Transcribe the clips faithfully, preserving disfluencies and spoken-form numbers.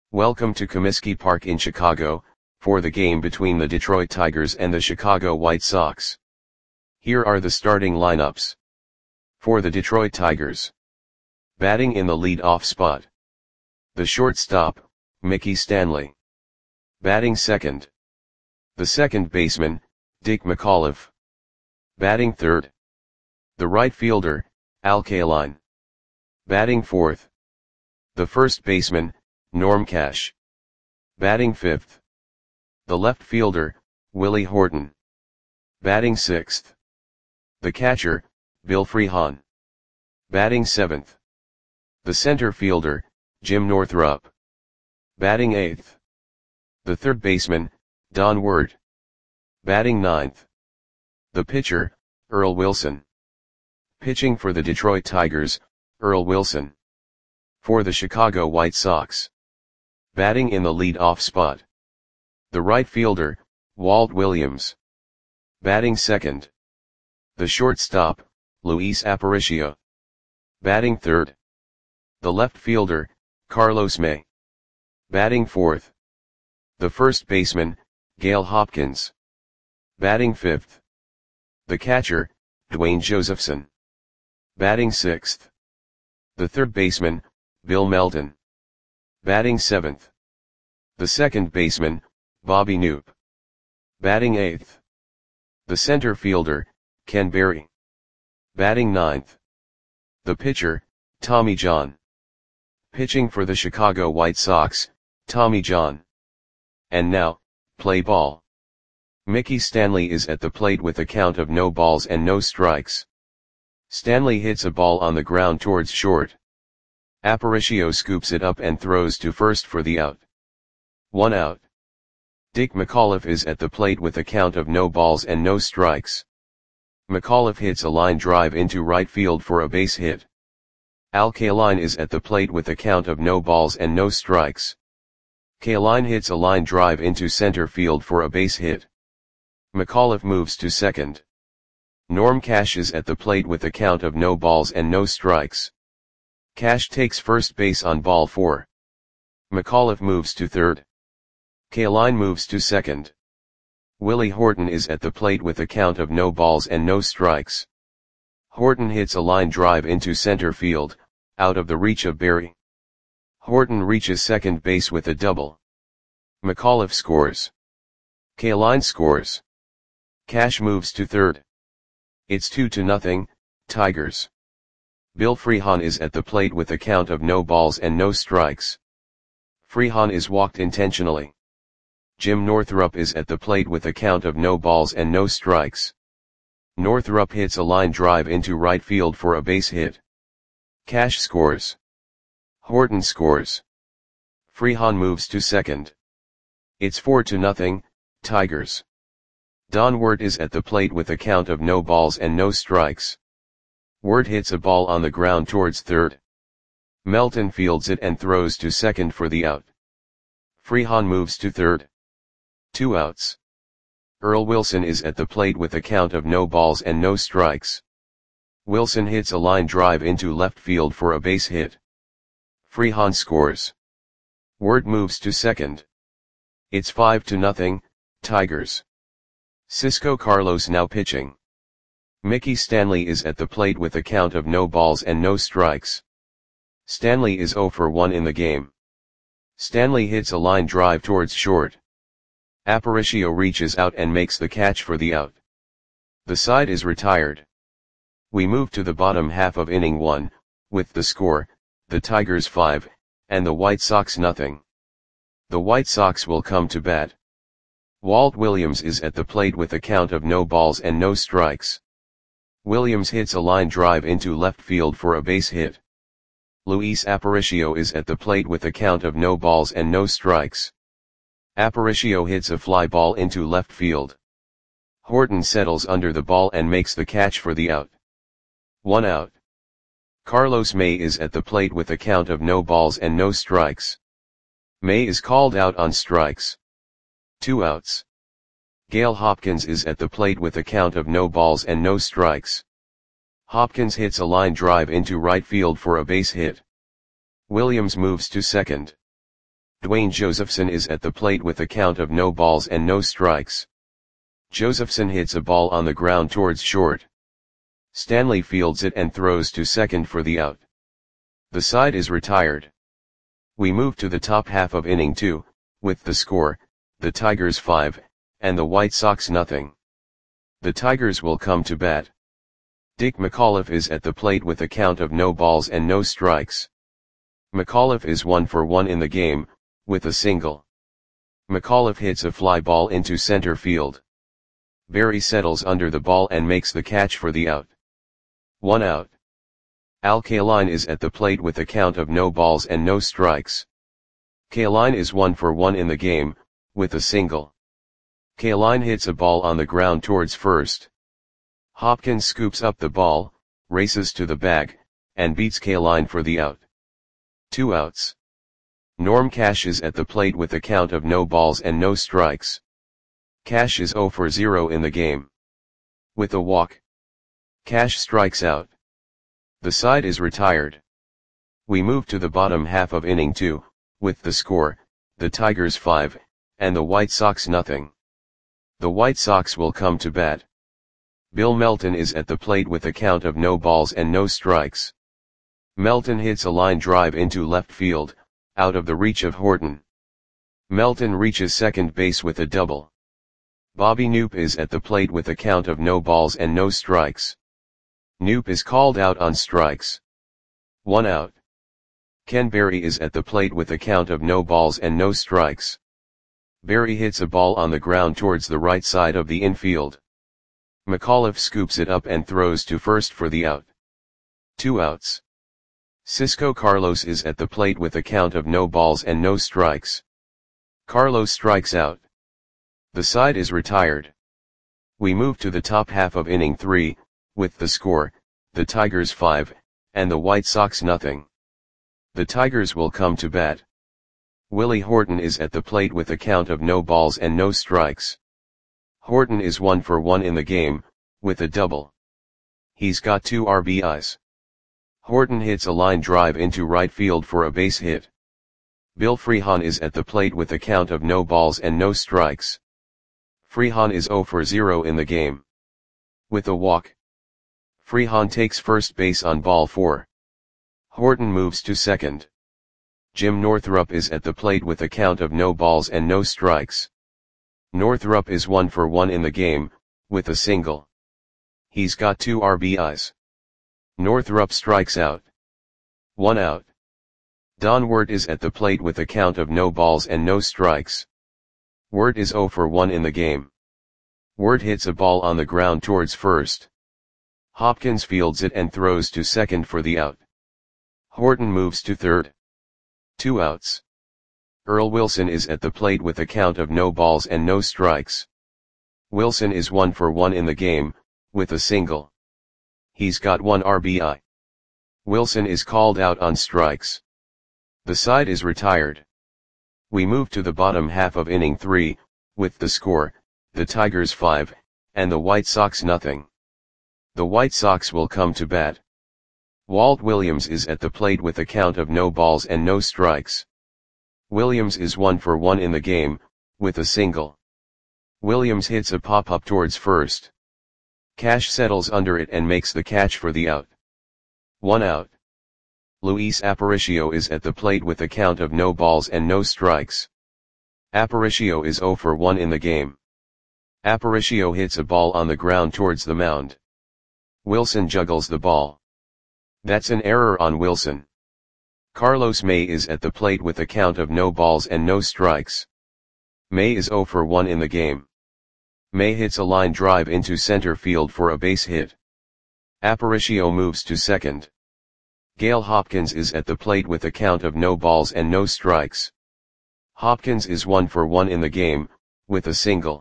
Welcome to Comiskey Park in Chicago, for the game between the Detroit Tigers and the Chicago White Sox. Here are the starting lineups. For the Detroit Tigers. Batting in the lead-off spot. The shortstop, Mickey Stanley. Batting second. The second baseman, Dick McAuliffe. Batting third. The right fielder, Al Kaline. Batting fourth. The first baseman, Norm Cash. Batting fifth. The left fielder, Willie Horton. Batting sixth. The catcher, Bill Freehan. Batting seventh. The center fielder, Jim Northrup. Batting eighth. The third baseman, Don Ward. Batting ninth. The pitcher, Earl Wilson. Pitching for the Detroit Tigers, Earl Wilson. For the Chicago White Sox. Batting in the lead-off spot. The right fielder, Walt Williams. Batting second. The shortstop, Luis Aparicio. Batting third. The left fielder, Carlos May. Batting fourth. The first baseman, Gail Hopkins. Batting fifth. The catcher, Dwayne Josephson. Batting sixth. The third baseman, Bill Melton. Batting seventh. The second baseman, Bobby Knoop. Batting eighth. The center fielder, Ken Berry. Batting ninth. The pitcher, Tommy John. Pitching for the Chicago White Sox, Tommy John. And now, play ball. Mickey Stanley is at the plate with a count of no balls and no strikes. Stanley hits a ball on the ground towards short. Aparicio scoops it up and throws to first for the out. One out. Dick McAuliffe is at the plate with a count of no balls and no strikes. McAuliffe hits a line drive into right field for a base hit. Al Kaline is at the plate with a count of no balls and no strikes. Kaline hits a line drive into center field for a base hit. McAuliffe moves to second. Norm Cash is at the plate with a count of no balls and no strikes. Cash takes first base on ball four. McAuliffe moves to third. Kaline moves to second. Willie Horton is at the plate with a count of no balls and no strikes. Horton hits a line drive into center field, out of the reach of Berry. Horton reaches second base with a double. McAuliffe scores. Kaline scores. Cash moves to third. It's two to nothing, Tigers. Bill Freehan is at the plate with a count of no balls and no strikes. Freehan is walked intentionally. Jim Northrup is at the plate with a count of no balls and no strikes. Northrup hits a line drive into right field for a base hit. Cash scores. Horton scores. Freehan moves to second. It's four to nothing, Tigers. Don Ward is at the plate with a count of no balls and no strikes. Ward hits a ball on the ground towards third. Melton fields it and throws to second for the out. Freehan moves to third. Two outs. Earl Wilson is at the plate with a count of no balls and no strikes. Wilson hits a line drive into left field for a base hit. Freehan scores. Ward moves to second. It's five to nothing, Tigers. Cisco Carlos now pitching. Mickey Stanley is at the plate with a count of no balls and no strikes. Stanley is zero for one in the game. Stanley hits a line drive towards short. Aparicio reaches out and makes the catch for the out. The side is retired. We move to the bottom half of inning one, with the score, the Tigers five, and the White Sox nothing. The White Sox will come to bat. Walt Williams is at the plate with a count of no balls and no strikes. Williams hits a line drive into left field for a base hit. Luis Aparicio is at the plate with a count of no balls and no strikes. Aparicio hits a fly ball into left field. Horton settles under the ball and makes the catch for the out. One out. Carlos May is at the plate with a count of no balls and no strikes. May is called out on strikes. Two outs. Gail Hopkins is at the plate with a count of no balls and no strikes. Hopkins hits a line drive into right field for a base hit. Williams moves to second. Dwayne Josephson is at the plate with a count of no balls and no strikes. Josephson hits a ball on the ground towards short. Stanley fields it and throws to second for the out. The side is retired. We move to the top half of inning two, with the score, the Tigers five, and the White Sox nothing. The Tigers will come to bat. Dick McAuliffe is at the plate with a count of no balls and no strikes. McAuliffe is one for one in the game, with a single. McAuliffe hits a fly ball into center field. Berry settles under the ball and makes the catch for the out. One out. Al Kaline is at the plate with a count of no balls and no strikes. Kaline is one for one in the game, with a single. Kaline hits a ball on the ground towards first. Hopkins scoops up the ball, races to the bag, and beats Kaline for the out. Two outs. Norm Cash is at the plate with a count of no balls and no strikes. Cash is zero for zero in the game. With a walk, Cash strikes out. The side is retired. We move to the bottom half of inning two, with the score, the Tigers five, and the White Sox nothing. The White Sox will come to bat. Bill Melton is at the plate with a count of no balls and no strikes. Melton hits a line drive into left field, out of the reach of Horton. Melton reaches second base with a double. Bobby Knoop is at the plate with a count of no balls and no strikes. Knoop is called out on strikes. One out. Ken Berry is at the plate with a count of no balls and no strikes. Berry hits a ball on the ground towards the right side of the infield. McAuliffe scoops it up and throws to first for the out. Two outs. Cisco Carlos is at the plate with a count of no balls and no strikes. Carlos strikes out. The side is retired. We move to the top half of inning three, with the score, the Tigers five, and the White Sox nothing. The Tigers will come to bat. Willie Horton is at the plate with a count of no balls and no strikes. Horton is one for one in the game, with a double. He's got two R B Is. Horton hits a line drive into right field for a base hit. Bill Freehan is at the plate with a count of no balls and no strikes. Freehan is zero for zero in the game. With a walk, Freehan takes first base on ball four. Horton moves to second. Jim Northrup is at the plate with a count of no balls and no strikes. Northrup is one for one in the game, with a single. He's got two R B Is. Northrup strikes out. One out. Don Wirt is at the plate with a count of no balls and no strikes. Wirt is zero for one in the game. Wirt hits a ball on the ground towards first. Hopkins fields it and throws to second for the out. Horton moves to third. Two outs. Earl Wilson is at the plate with a count of no balls and no strikes. Wilson is one for one in the game, with a single. He's got one R B I. Wilson is called out on strikes. The side is retired. We move to the bottom half of inning three, with the score, the Tigers five, and the White Sox nothing. The White Sox will come to bat. Walt Williams is at the plate with a count of no balls and no strikes. Williams is one for one in the game, with a single. Williams hits a pop-up towards first. Cash settles under it and makes the catch for the out. One out. Luis Aparicio is at the plate with a count of no balls and no strikes. Aparicio is zero for one in the game. Aparicio hits a ball on the ground towards the mound. Wilson juggles the ball. That's an error on Wilson. Carlos May is at the plate with a count of no balls and no strikes. May is zero for one in the game. May hits a line drive into center field for a base hit. Aparicio moves to second. Gale Hopkins is at the plate with a count of no balls and no strikes. Hopkins is one for one in the game, with a single.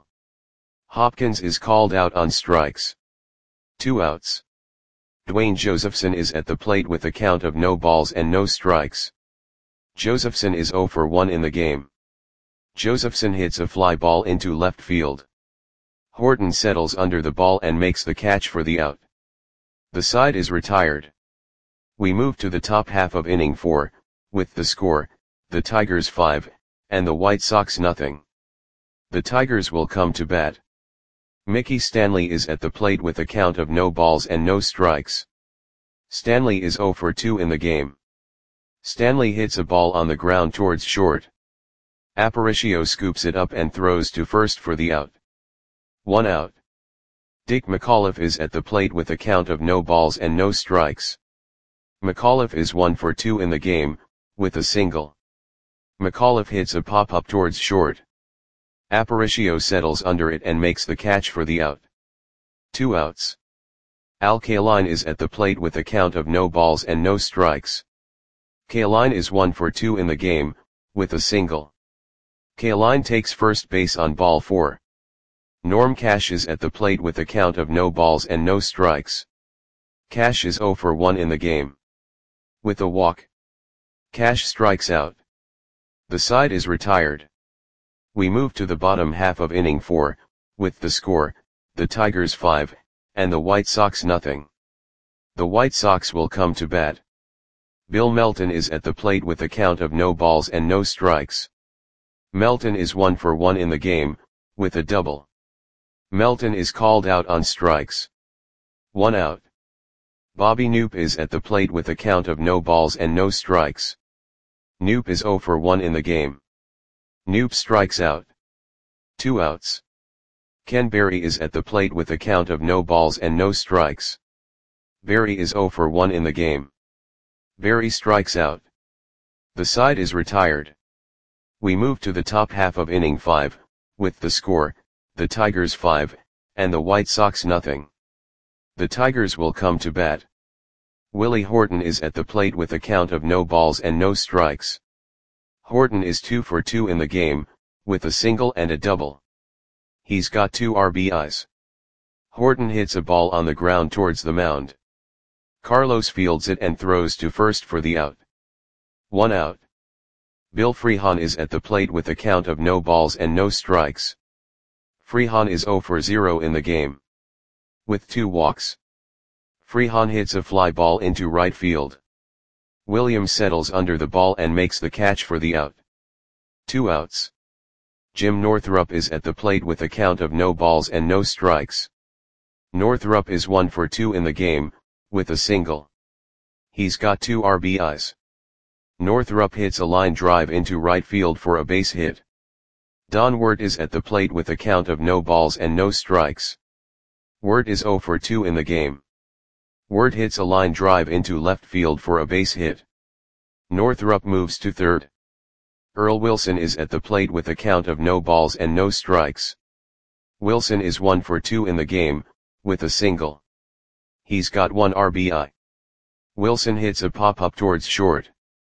Hopkins is called out on strikes. Two outs. Dwayne Josephson is at the plate with a count of no balls and no strikes. Josephson is zero for one in the game. Josephson hits a fly ball into left field. Horton settles under the ball and makes the catch for the out. The side is retired. We move to the top half of inning four, with the score, the Tigers five, and the White Sox nothing. The Tigers will come to bat. Mickey Stanley is at the plate with a count of no balls and no strikes. Stanley is oh for two in the game. Stanley hits a ball on the ground towards short. Aparicio scoops it up and throws to first for the out. One out. Dick McAuliffe is at the plate with a count of no balls and no strikes. McAuliffe is one for two in the game, with a single. McAuliffe hits a pop-up towards short. Aparicio settles under it and makes the catch for the out. Two outs. Al Kaline is at the plate with a count of no balls and no strikes. Kaline is one for two in the game, with a single. Kaline takes first base on ball four. Norm Cash is at the plate with a count of no balls and no strikes. Cash is oh for one in the game. With a walk, Cash strikes out. The side is retired. We move to the bottom half of inning four, with the score, the Tigers five, and the White Sox nothing. The White Sox will come to bat. Bill Melton is at the plate with a count of no balls and no strikes. Melton is one for one in the game, with a double. Melton is called out on strikes. One out. Bobby Knoop is at the plate with a count of no balls and no strikes. Knoop is oh for one in the game. Knoop strikes out. Two outs. Ken Berry is at the plate with a count of no balls and no strikes. Berry is oh for one in the game. Berry strikes out. The side is retired. We move to the top half of inning five, with the score, the Tigers five, and the White Sox nothing. The Tigers will come to bat. Willie Horton is at the plate with a count of no balls and no strikes. Horton is two for two in the game, with a single and a double. He's got two R B Is. Horton hits a ball on the ground towards the mound. Carlos fields it and throws to first for the out. One out. Bill Freehan is at the plate with a count of no balls and no strikes. Freehan is oh for zero in the game. With two walks, Freehan hits a fly ball into right field. Williams settles under the ball and makes the catch for the out. Two outs. Jim Northrup is at the plate with a count of no balls and no strikes. Northrup is one for two in the game, with a single. He's got two R B Is. Northrup hits a line drive into right field for a base hit. Don Wirt is at the plate with a count of no balls and no strikes. Wirt is oh for two in the game. Wirt hits a line drive into left field for a base hit. Northrup moves to third. Earl Wilson is at the plate with a count of no balls and no strikes. Wilson is one for two in the game, with a single. He's got one R B I. Wilson hits a pop-up towards short.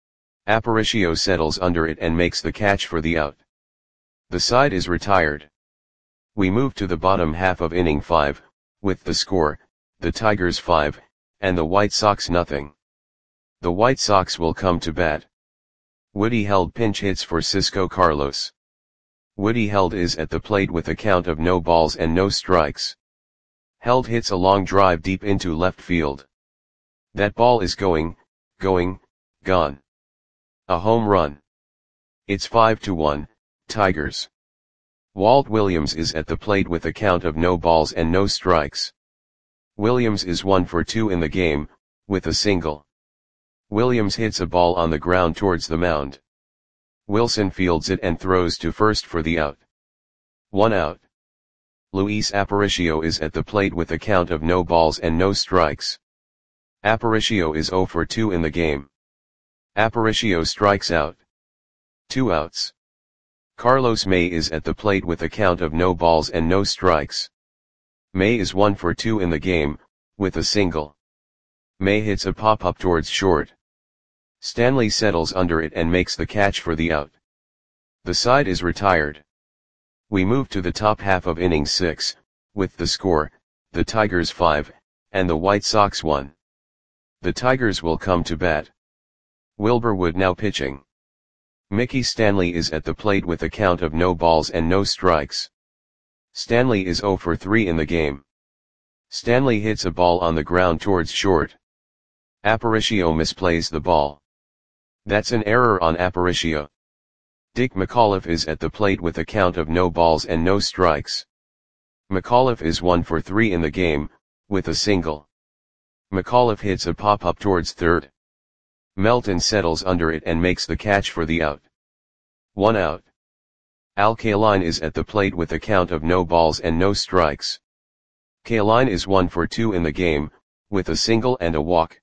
Aparicio settles under it and makes the catch for the out. The side is retired. We move to the bottom half of inning five, with the score, the Tigers five, and the White Sox nothing. The White Sox will come to bat. Woody Held pinch hits for Cisco Carlos. Woody Held is at the plate with a count of no balls and no strikes. Held hits a long drive deep into left field. That ball is going, going, gone. A home run. It's five to one, Tigers. Walt Williams is at the plate with a count of no balls and no strikes. Williams is one for two in the game, with a single. Williams hits a ball on the ground towards the mound. Wilson fields it and throws to first for the out. One out. Luis Aparicio is at the plate with a count of no balls and no strikes. Aparicio is oh for two in the game. Aparicio strikes out. Two outs. Carlos May is at the plate with a count of no balls and no strikes. May is one for two in the game, with a single. May hits a pop-up towards short. Stanley settles under it and makes the catch for the out. The side is retired. We move to the top half of inning six, with the score, the Tigers five, and the White Sox one. The Tigers will come to bat. Wilbur Wood now pitching. Mickey Stanley is at the plate with a count of no balls and no strikes. Stanley is oh for three in the game. Stanley hits a ball on the ground towards short. Aparicio misplays the ball. That's an error on Aparicio. Dick McAuliffe is at the plate with a count of no balls and no strikes. McAuliffe is one for three in the game, with a single. McAuliffe hits a pop-up towards third. Melton settles under it and makes the catch for the out. One out. Al Kaline is at the plate with a count of no balls and no strikes. Kaline is one for two in the game, with a single and a walk.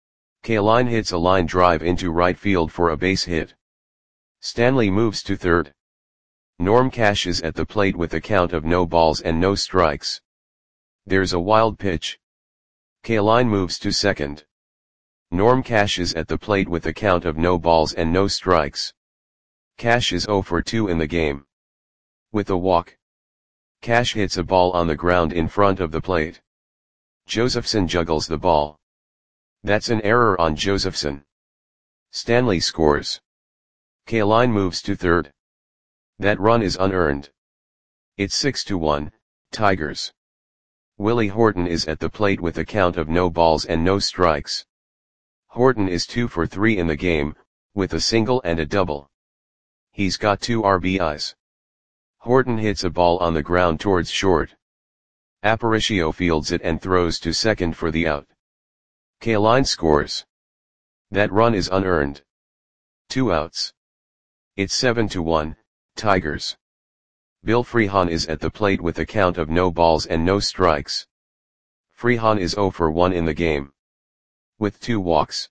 Kaline hits a line drive into right field for a base hit. Stanley moves to third. Norm Cash is at the plate with a count of no balls and no strikes. There's a wild pitch. Kaline moves to second. Norm Cash is at the plate with a count of no balls and no strikes. Cash is zero for two in the game. With a walk. Cash hits a ball on the ground in front of the plate. Josephson juggles the ball. That's an error on Josephson. Stanley scores. Kaline moves to third. That run is unearned. It's six to one, Tigers. Willie Horton is at the plate with a count of no balls and no strikes. Horton is two for three in the game, with a single and a double. He's got two R B Is. Horton hits a ball on the ground towards short. Aparicio fields it and throws to second for the out. Kaline scores. That run is unearned. Two outs. It's seven to one, Tigers. Bill Freehan is at the plate with a count of no balls and no strikes. Freehan is zero for one in the game. With two walks.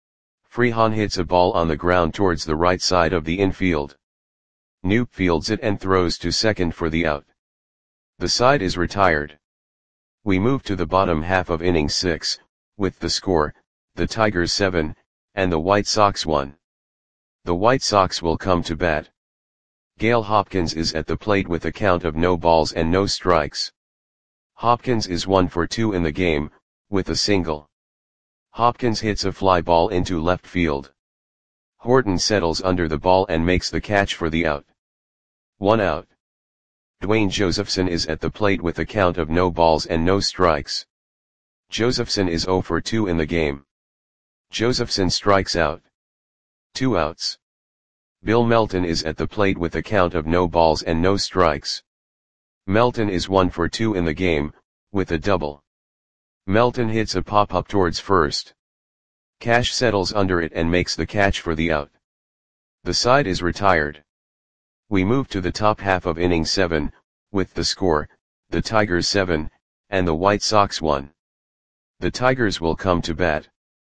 Freehan hits a ball on the ground towards the right side of the infield. Knoop fields it and throws to second for the out. The side is retired. We move to the bottom half of inning six, with the score, the Tigers seven, and the White Sox one. The White Sox will come to bat. Gale Hopkins is at the plate with a count of no balls and no strikes. Hopkins is one for two in the game, with a single. Hopkins hits a fly ball into left field. Horton settles under the ball and makes the catch for the out. One out. Dwayne Josephson is at the plate with a count of no balls and no strikes. Josephson is zero for two in the game. Josephson strikes out. Two outs. Bill Melton is at the plate with a count of no balls and no strikes. Melton is one for two in the game, with a double. Melton hits a pop-up towards first. Cash settles under it and makes the catch for the out. The side is retired. We move to the top half of inning seven, with the score, the Tigers seven, and the White Sox one. The Tigers will come to bat.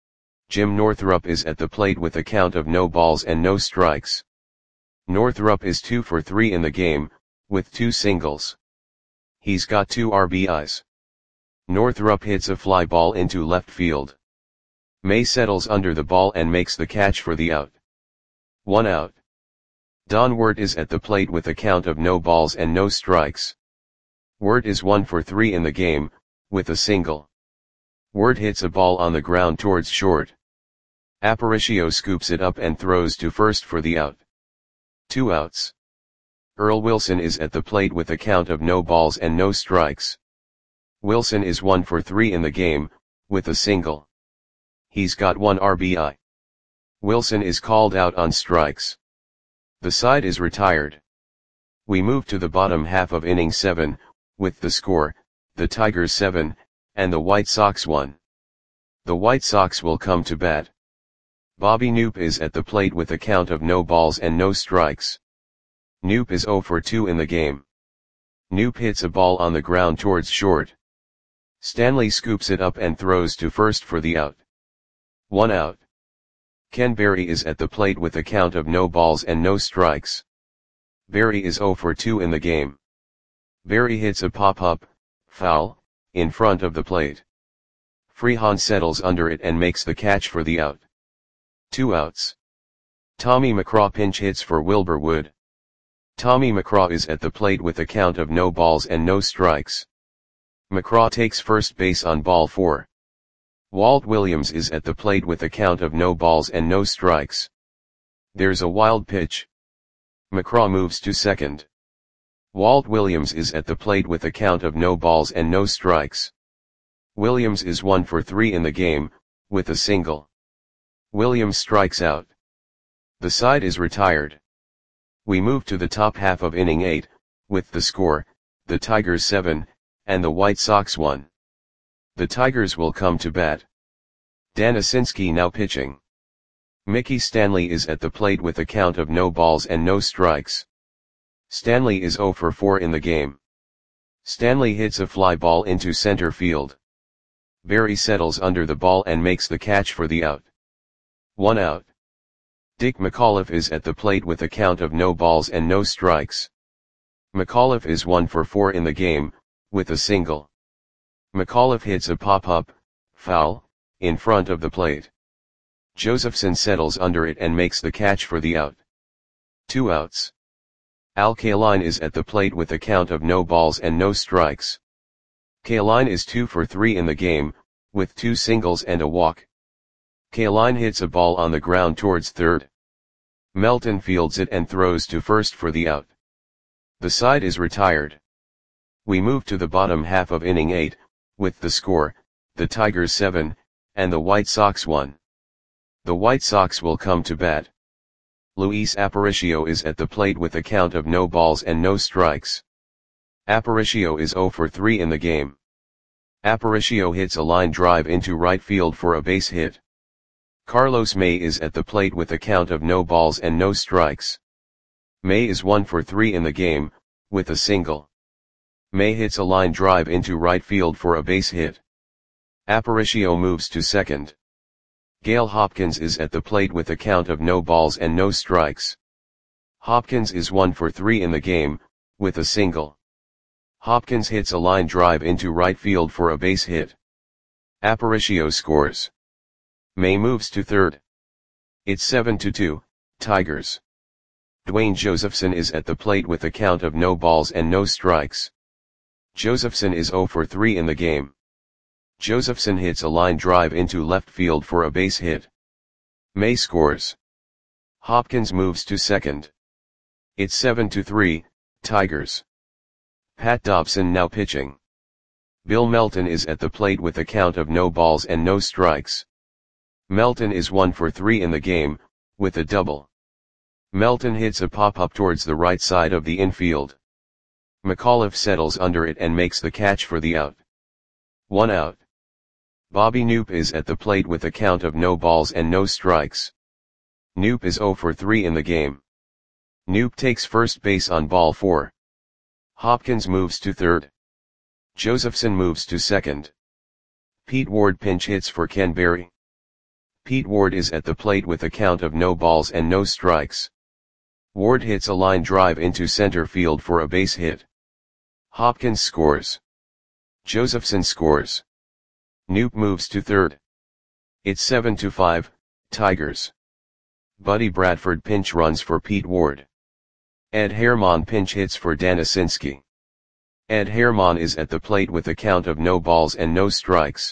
Jim Northrup is at the plate with a count of no balls and no strikes. Northrup is two for three in the game, with two singles. He's got two R B Is. Northrup hits a fly ball into left field. May settles under the ball and makes the catch for the out. One out. Don Wirt is at the plate with a count of no balls and no strikes. Wirt is one for three in the game, with a single. Wirt hits a ball on the ground towards short. Aparicio scoops it up and throws to first for the out. Two outs. Earl Wilson is at the plate with a count of no balls and no strikes. Wilson is one for three in the game, with a single. He's got one R B I. Wilson is called out on strikes. The side is retired. We move to the bottom half of inning seven, with the score, the Tigers seven, and the White Sox one. The White Sox will come to bat. Bobby Knoop is at the plate with a count of no balls and no strikes. Knoop is zero for two in the game. Knoop hits a ball on the ground towards short. Stanley scoops it up and throws to first for the out. One out. Ken Berry is at the plate with a count of no balls and no strikes. Berry is zero for two in the game. Berry hits a pop-up, foul, in front of the plate. Freehan settles under it and makes the catch for the out. Two outs. Tommy McCraw pinch hits for Wilbur Wood. Tommy McCraw is at the plate with a count of no balls and no strikes. McCraw takes first base on ball four. Walt Williams is at the plate with a count of no balls and no strikes. There's a wild pitch. McCraw moves to second. Walt Williams is at the plate with a count of no balls and no strikes. Williams is one for three in the game, with a single. Williams strikes out. The side is retired. We move to the top half of inning eight, with the score, the Tigers seven, and the White Sox one. The Tigers will come to bat. Dan Asinski now pitching. Mickey Stanley is at the plate with a count of no balls and no strikes. Stanley is oh for four in the game. Stanley hits a fly ball into center field. Barry settles under the ball and makes the catch for the out. One out. Dick McAuliffe is at the plate with a count of no balls and no strikes. McAuliffe is one for four in the game, with a single. McAuliffe hits a pop-up, foul, in front of the plate. Josephson settles under it and makes the catch for the out. Two outs. Al Kaline is at the plate with a count of no balls and no strikes. Kaline is two for three in the game, with two singles and a walk. Kaline hits a ball on the ground towards third. Melton fields it and throws to first for the out. The side is retired. We move to the bottom half of inning eight, with the score, the Tigers seven, and the White Sox one. The White Sox will come to bat. Luis Aparicio is at the plate with a count of no balls and no strikes. Aparicio is oh for three in the game. Aparicio hits a line drive into right field for a base hit. Carlos May is at the plate with a count of no balls and no strikes. May is one for three in the game, with a single. May hits a line drive into right field for a base hit. Aparicio moves to second. Gale Hopkins is at the plate with a count of no balls and no strikes. Hopkins is one for three in the game, with a single. Hopkins hits a line drive into right field for a base hit. Aparicio scores. May moves to third. It's seven to two, Tigers. Dwayne Josephson is at the plate with a count of no balls and no strikes. Josephson is oh for three in the game. Josephson hits a line drive into left field for a base hit. May scores. Hopkins moves to second. It's seven to three, Tigers. Pat Dobson now pitching. Bill Melton is at the plate with a count of no balls and no strikes. Melton is one for three in the game, with a double. Melton hits a pop-up towards the right side of the infield. McAuliffe settles under it and makes the catch for the out. One out. Bobby Knoop is at the plate with a count of no balls and no strikes. Knoop is oh for three in the game. Knoop takes first base on ball four. Hopkins moves to third. Josephson moves to second. Pete Ward pinch hits for Ken Berry. Pete Ward is at the plate with a count of no balls and no strikes. Ward hits a line drive into center field for a base hit. Hopkins scores. Josephson scores. Knoop moves to third. It's seven to five, Tigers. Buddy Bradford pinch runs for Pete Ward. Ed Herman pinch hits for Dan Asinski. Ed Herman is at the plate with a count of no balls and no strikes.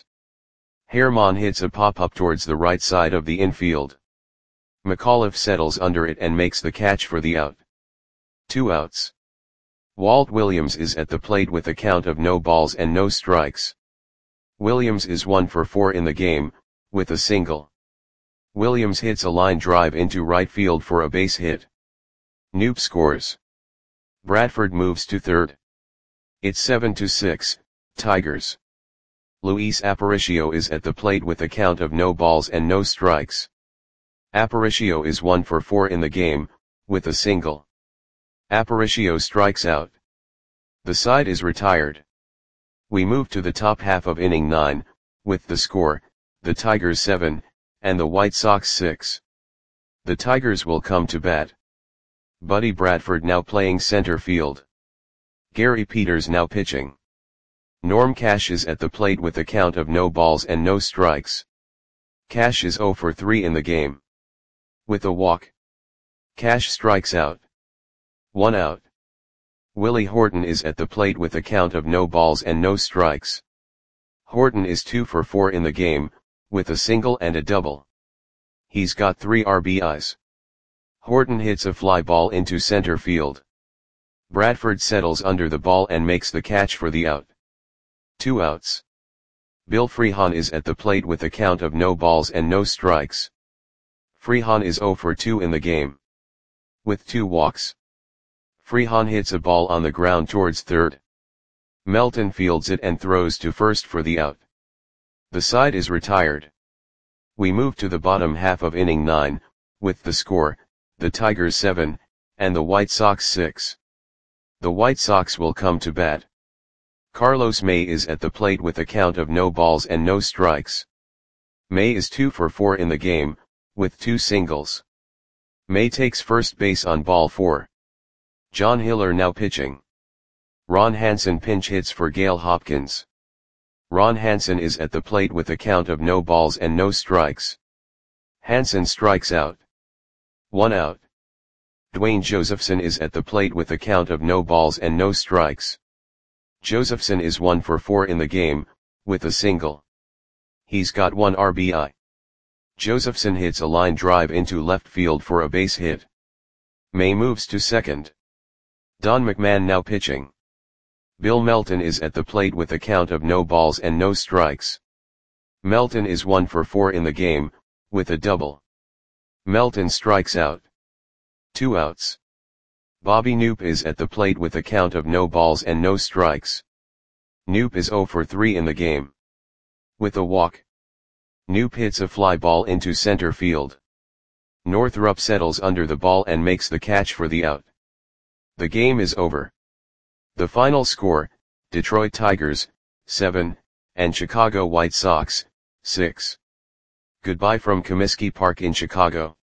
Herman hits a pop-up towards the right side of the infield. McAuliffe settles under it and makes the catch for the out. Two outs. Walt Williams is at the plate with a count of no balls and no strikes. Williams is one for four in the game, with a single. Williams hits a line drive into right field for a base hit. Knoop scores. Bradford moves to third. It's seven to six, Tigers. Luis Aparicio is at the plate with a count of no balls and no strikes. Aparicio is one for four in the game, with a single. Aparicio strikes out. The side is retired. We move to the top half of inning nine, with the score, the Tigers seven, and the White Sox six. The Tigers will come to bat. Buddy Bradford now playing center field. Gary Peters now pitching. Norm Cash is at the plate with a count of no balls and no strikes. Cash is oh for three in the game. With a walk. Cash strikes out. One out. Willie Horton is at the plate with a count of no balls and no strikes. Horton is two for four in the game, with a single and a double. He's got three R B Is. Horton hits a fly ball into center field. Bradford settles under the ball and makes the catch for the out. Two outs. Bill Freehan is at the plate with a count of no balls and no strikes. Freehan is oh for two in the game. With two walks. Freehan hits a ball on the ground towards third. Melton fields it and throws to first for the out. The side is retired. We move to the bottom half of inning nine, with the score, the Tigers seven, and the White Sox six. The White Sox will come to bat. Carlos May is at the plate with a count of no balls and no strikes. May is two for four in the game, with two singles. May takes first base on ball four. John Hiller now pitching. Ron Hansen pinch hits for Gale Hopkins. Ron Hansen is at the plate with a count of no balls and no strikes. Hansen strikes out. One out. Dwayne Josephson is at the plate with a count of no balls and no strikes. Josephson is one for four in the game, with a single. He's got one R B I. Josephson hits a line drive into left field for a base hit. May moves to second. Don McMahon now pitching. Bill Melton is at the plate with a count of no balls and no strikes. Melton is one for four in the game, with a double. Melton strikes out. Two outs. Bobby Knoop is at the plate with a count of no balls and no strikes. Knoop is zero for three in the game. With a walk. Knoop hits a fly ball into center field. Northrup settles under the ball and makes the catch for the out. The game is over. The final score, Detroit Tigers, seven, and Chicago White Sox, six. Goodbye from Comiskey Park in Chicago.